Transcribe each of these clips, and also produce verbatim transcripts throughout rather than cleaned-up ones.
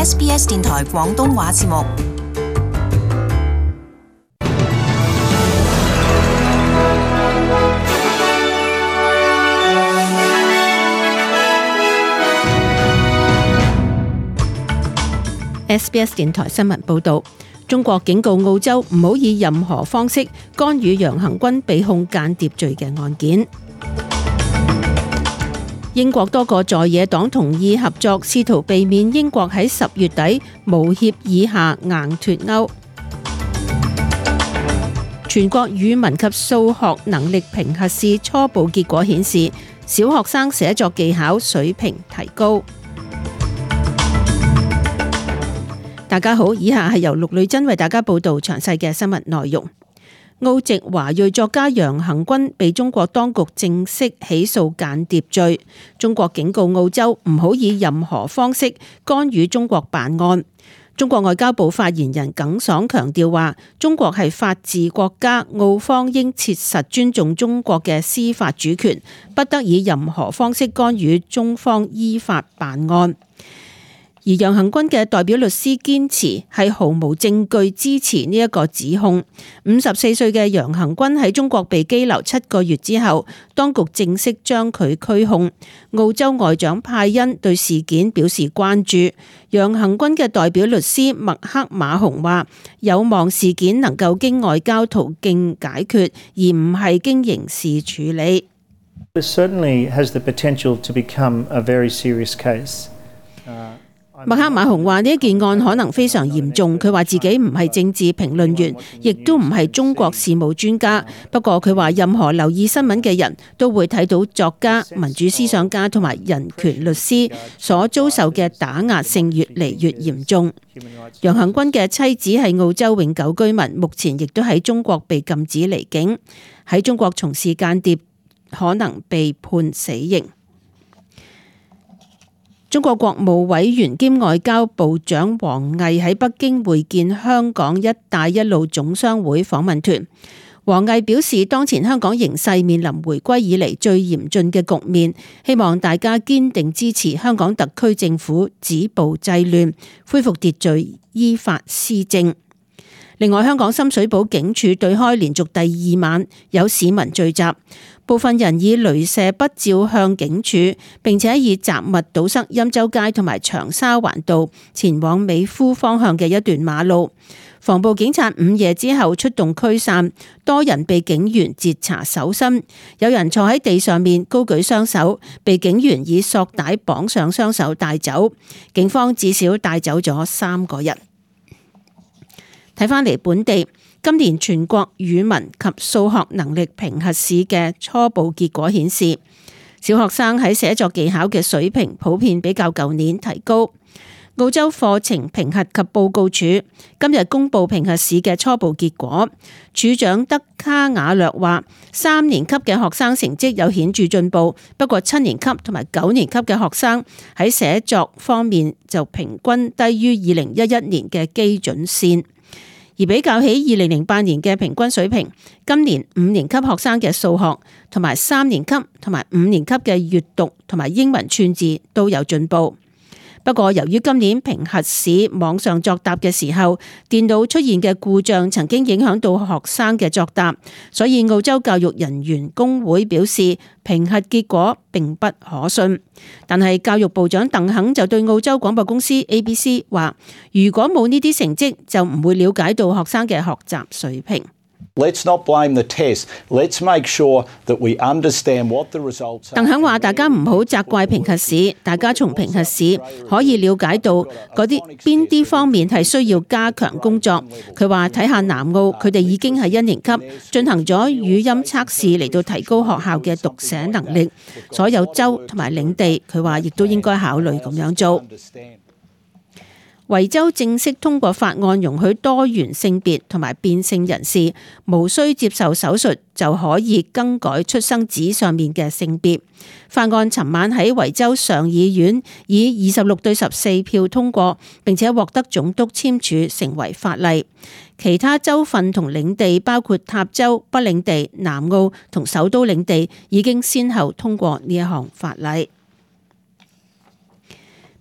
S B S 電台廣東話節目。 S B S 電台新聞報道，中國警告澳洲唔好以任何方式干預楊恒軍被控間諜罪嘅案件。英國多個在野黨同意合作，試圖避免英國喺十月底無協議下硬脫歐。全國語文及數學能力評核試初步結果顯示，小學生寫作技巧水平提高。大家好，以下係由陸女珍為大家報道詳細嘅新聞內容。澳籍華裔作家楊恒軍被中國當局正式起訴間諜罪，中國警告澳洲唔好以任何方式干預中國辦案。中國外交部發言人耿爽強調話，中國係法治國家，澳方應切實尊重中國嘅司法主權，不得以任何方式干預中方依法辦案。而楊恒軍嘅代表律師堅持係毫無證據支持呢一個指控。五十四歲嘅楊恒軍喺中國被羈留七個月之後，當局正式將佢拘控。澳洲外長派恩對事件表示關注。楊恒軍嘅代表律師麥克馬洪話，有望事件能夠經外交途徑解決，而唔係經刑事處理。 This certainly has the potential to become a very serious case. 麥克馬洪話呢一件案可能非常嚴重，佢話自己唔係政治評論員，亦都唔係中國事務專家。不過佢話任何留意新聞嘅人都會睇到作家、民主思想家同埋人權律師所遭受嘅打壓性越嚟越嚴重。楊恒軍嘅妻子係澳洲永久居民，目前亦都喺中國被禁止離境，喺中國從事間諜可能被判死刑。中國國務委員兼外交部長王毅喺北京會見香港一帶一路總商會訪問團。王毅表示，當前香港形勢面臨回歸以嚟最嚴峻嘅局面，希望大家堅定支持香港特區政府止暴制亂，恢復秩序，依法施政。另外，香港深水埗警署對開連續第二晚有市民聚集，部分人以鐳射筆照向警署，並且以雜物堵塞欽州街同埋長沙灣道前往美孚方向嘅一段馬路。防暴警察午夜之後出動驅散，多人被警員截查搜身，有人坐喺地上面高舉雙手，被警員以索帶綁上雙手帶走。警方至少帶走咗三個人。睇返嚟本地，今年全國語文及數學能力評核試嘅初步結果顯示，小學生喺寫作技巧嘅水平普遍比較舊年提高。澳洲課程評核及報告處今日公布評核試嘅初步結果，處長德卡瓦略話，三年級嘅學生成績有顯著進步，不過七年級同埋九年級嘅學生喺寫作方面就平均低於二零一一年嘅基準線。而比較起二零零八年嘅平均水平，今年五年級學生嘅數學同埋三年級同埋五年級嘅閱讀同埋英文串字都有進步。不過由於今年評核試網上作答嘅時候，電腦出現嘅故障曾經影響到學生嘅作答，所以澳洲教育人員工會表示評核結果並不可信。但係教育部長鄧肯就對澳洲廣播公司 A B C 話，如果冇呢啲成績，就唔會了解到學生嘅學習水平。 Let's not blame the test. Let's make sure that we understand what the results are. 鄧肯話：大家唔好責怪評核試，大家從評核試可以了解到嗰啲邊啲方面係需要加強工作。佢話睇下南澳，佢哋已經係一年級進行咗語音測試嚟到提高學校嘅讀寫能力。所有州同埋領地，佢話亦都應該考慮咁樣做。維州正式通過法案，容許多元性別同埋變性人士無需接受手術就可以更改出生紙上面嘅性別。法案尋晚喺維州上議院以二十六對十四票通過，並且獲得總督簽署成為法例。其他州份同領地包括塔州、北領地、南澳同首都領地已經先後通過呢一項法例。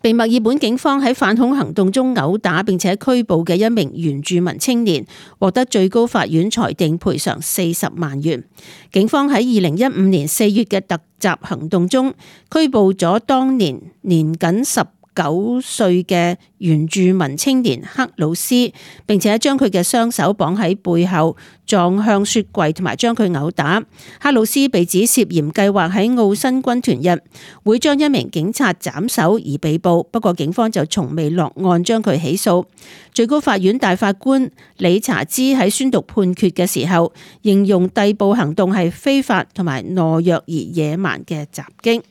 被墨爾本警方喺反恐行動中毆打並且拘捕嘅一名原住民青年，獲得最高法院裁定賠償四十萬元。警方喺二零一五年四月嘅突襲行動中，拘捕咗當年年僅十九歲嘅原住民青年克魯斯，並且將佢嘅雙手綁喺背後，撞向雪櫃同埋將佢毆打。克魯斯被指涉嫌計劃喺澳新軍團日會將一名警察斬首而被捕，不過警方就從未落案將佢起訴。最高法院大法官理查茲喺宣讀判決嘅時候，形容逮捕行動係非法同埋懦弱而野蠻嘅襲擊。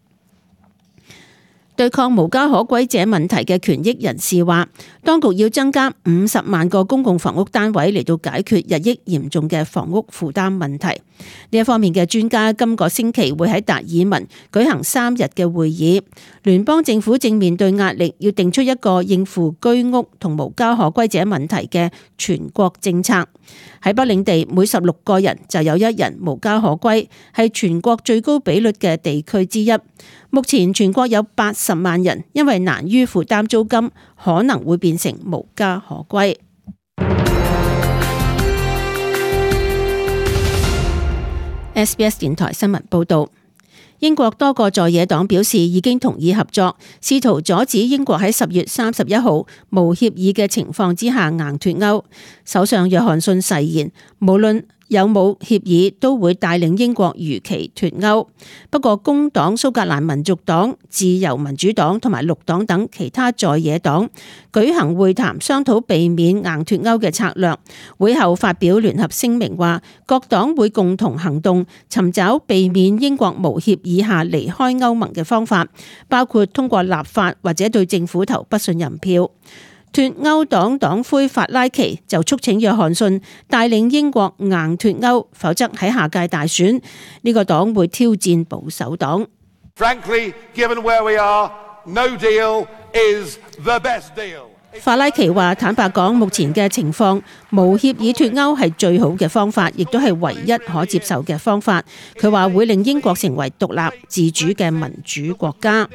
對抗無家可歸者問題嘅權益人士話，當局要增加五十萬個公共房屋單位嚟到解決日益嚴重嘅房屋負擔問題。呢一方面嘅專家今個星期會喺達爾文舉行三日嘅會議。聯邦政府正面對壓力，要定出一個應付居屋同無家可歸者問題嘅全國政策。喺北領地，每十六個人就有一人無家可歸，係全國最高比率嘅地區之一。目前全國有八十萬人因為難於負擔租金，可能會變成無家可歸。S B S 電台新聞報道。英國多個在野黨表示已經同意合作，試圖阻止英國喺十月三十一號無協議嘅情況之下硬脫歐。首相約翰遜誓言，無論有冇協議都會帶領英國如期脫歐。不過工黨、蘇格蘭民族黨、自由民主黨同埋綠黨等其他在野黨舉行會談，商討避免硬脫歐嘅策略。會後發表聯合聲明話，各黨會共同行動，尋找避免英國無協議下離開歐盟嘅方法，包括通過立法或者對政府投不信任票。脫歐黨黨魁法拉奇就促請約翰遜帶領英國硬脫歐，否則喺下屆大選呢個黨會挑戰保守黨。 Frankly, given where we are, no deal is the best deal. 法拉奇話：坦白講，目前嘅情況，無協議脫歐係最好嘅方法，亦都係唯一可接受嘅方法。佢話會令英國成為獨立自主嘅民主國家。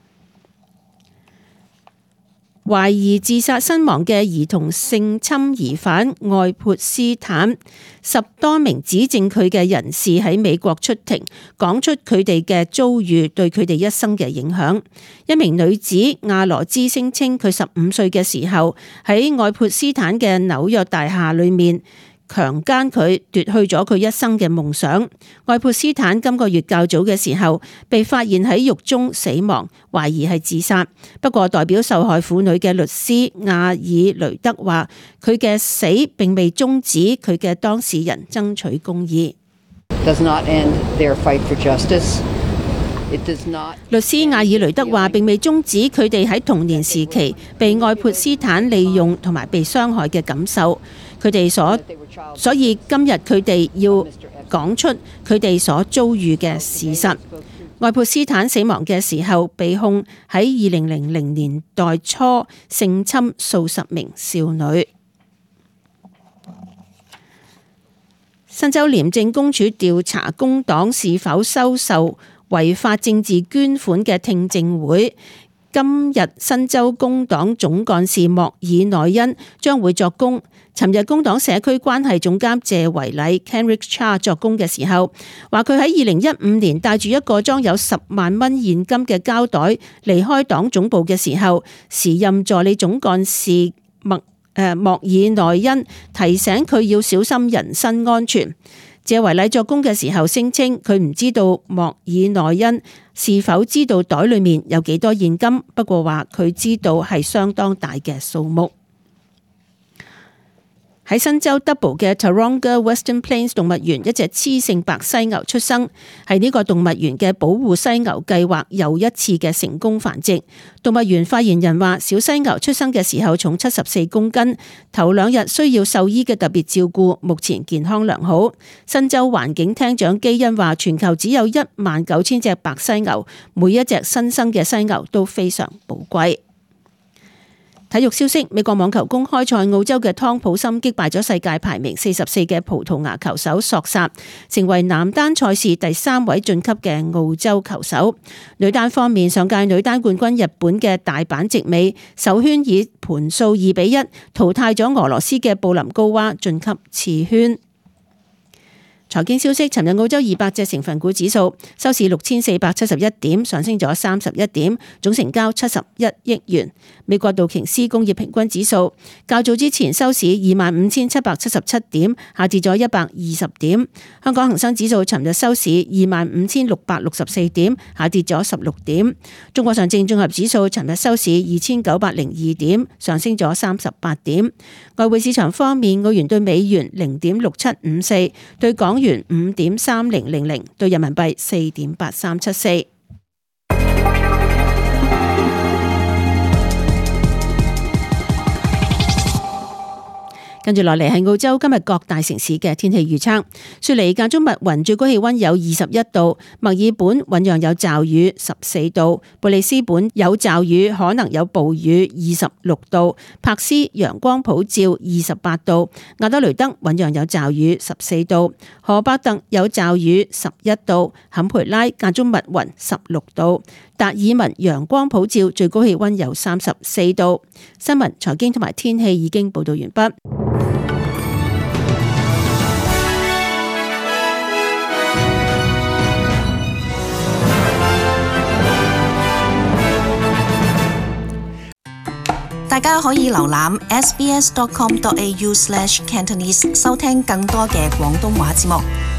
懷疑自殺身亡嘅兒童性侵疑犯愛潑斯坦，十多名指證佢嘅人士喺美國出庭，講出佢哋嘅遭遇對佢哋一生嘅影響。一名女子亞羅茲聲稱，佢十五歲嘅時候喺愛潑斯坦嘅紐約大廈裏面強姦佢，奪去咗佢一生嘅夢想。愛潑斯坦今個月較早嘅時候被發現喺獄中死亡，懷疑係自殺。不過代表受害婦女嘅律師亞爾雷德話，佢嘅死並未終止佢嘅當事人爭取公義。 Does not end their fight for justice. It does not. 律師亞爾雷德話，並未終止佢哋喺童年時期被愛潑斯坦利用同埋被傷害嘅感受。佢哋所所以今日佢哋要講出佢哋所遭遇嘅事實。愛潑斯坦死亡嘅時候被控喺二零零零年代初性侵數十名少女。新州廉政公署調查工黨是否收受違法政治捐款嘅聽證會，今日新州工黨總幹事莫爾內恩將會作供。尋日工黨社區關係總監謝維禮 Kenrick Cha 作供嘅時候，話佢喺二零一五年帶住一個裝有十萬蚊現金嘅膠袋離開黨總部嘅時候，時任助理總幹事莫誒莫爾內恩提醒佢要小心人身安全。謝維禮作供嘅時候聲稱，佢唔知道莫爾內恩是否知道袋裏面有幾多現金，不過話佢知道係相當大嘅數目。喺新州 Double 嘅 Taronga Western Plains 動物園，一隻雌性白犀牛出生，係呢個動物園嘅保護犀牛計劃又一次嘅成功繁殖。動物園發言人話，小犀牛出生嘅時候重七十四公斤，頭兩日需要獸醫嘅特別照顧，目前健康良好。新州環境廳長基恩話，全球只有一萬九千隻白犀牛，每一隻新生嘅犀牛都非常寶貴。 體育消息：美國網球公開賽，澳洲嘅湯普森擊敗咗世界排名四十四嘅葡萄牙球手索薩，成為男單賽事第三位晉級嘅澳洲球手。女單方面，上屆女單冠軍日本嘅大阪直美首圈以盤數二比一淘汰咗俄羅斯嘅布林高娃，晉級次圈。財經消息：尋日澳洲二百隻成分股指數收市六千四百七十一點，上升咗三十一點，總成交七十一億元。美國道瓊斯工業平均指數較早之前收市二萬五千七百七十七點，下跌咗一百二十點。香港恒生指數尋日收市二萬五千六百六十四點，下跌咗十六點。中國上證綜合指數尋日收市二千九百零二點，上升咗三十八點。外匯市場方面，澳元對美元零點六七五四，對港元五點三零零零，對人民幣四點八三七四。跟住落嚟係澳洲今日各大城市嘅天氣預測。雪梨間中密雲，最高氣溫有二十一度；墨爾本醞釀有驟雨，十四度；布里斯本有驟雨，可能有暴雨，二十六度；柏斯陽光普照，二十八度；亞德雷德醞釀有驟雨，十四度；荷伯特有驟雨，十一度；坎培拉間中密雲，十六度；達爾文陽光普照，最高氣溫有三十四度。新聞、財經同埋天氣已經報道完畢。 大家可以瀏覽 s b s dot com dot a u slash cantonese 收聽更多嘅廣東話節目。